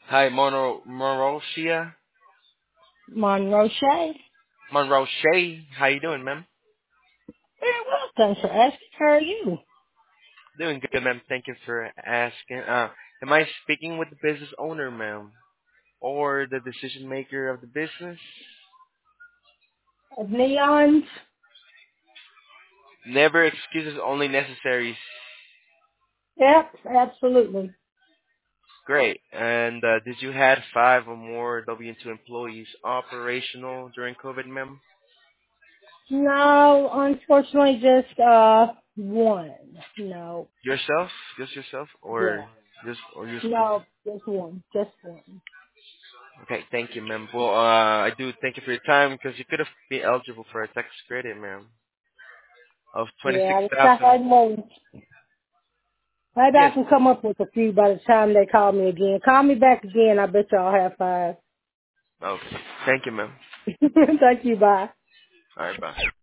Hi, Monroe Monroe Shay. Monroe Shay. How you doing, ma'am? Very well, thanks for asking. How are you? Doing good, ma'am. Thank you for asking. Am I speaking with the business owner, ma'am, or the decision maker of the business? Of Neons? Never excuses, only necessaries. Yep, absolutely. Great. And did you had 5 or more W-2 employees operational during COVID, ma'am? No, unfortunately, just one. No, Yourself? Just yourself, yeah. or just No, just one. Just one. Okay, thank you, ma'am. Well, I do thank you for your time because you could have been eligible for a tax credit, ma'am, of Yeah, 26,000. I know. Maybe I Yes. can come up with a few by the time they call me again. Call me back again. I bet y'all have five. Okay. Thank you, ma'am. Thank you. Bye. All right, bye.